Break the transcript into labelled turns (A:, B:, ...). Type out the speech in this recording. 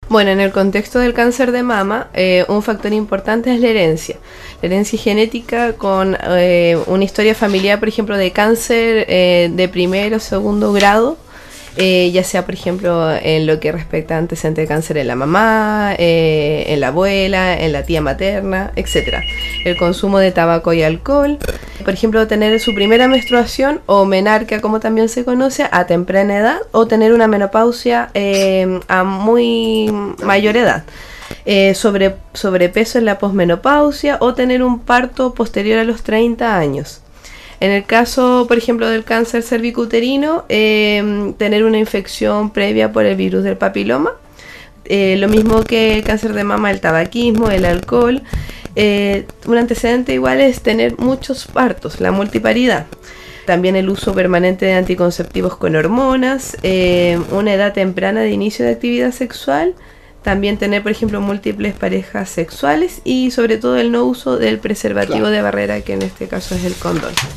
A: Bueno, en el contexto del cáncer de mama, un factor importante es la herencia. La herencia genética con una historia familiar, por ejemplo, de cáncer de primero o segundo grado, ya sea, por ejemplo, en lo que respecta a antecedentes de cáncer en la mamá, en la abuela, en la tía materna, etcétera. El consumo de tabaco y alcohol, por ejemplo, tener su primera menstruación o menarquia, como también se conoce, a temprana edad, o tener una menopausia a muy mayor edad. Sobrepeso en la posmenopausia o tener un parto posterior a los 30 años. En el caso, por ejemplo, del cáncer cervicuterino, tener una infección previa por el virus del papiloma. Lo mismo que el cáncer de mama, el tabaquismo, el alcohol. Un antecedente igual es tener muchos partos, la multiparidad. También el uso permanente de anticonceptivos con hormonas, una edad temprana de inicio de actividad sexual. También tener, por ejemplo, múltiples parejas sexuales y sobre todo el no uso del preservativo de barrera, que en este caso es el condón.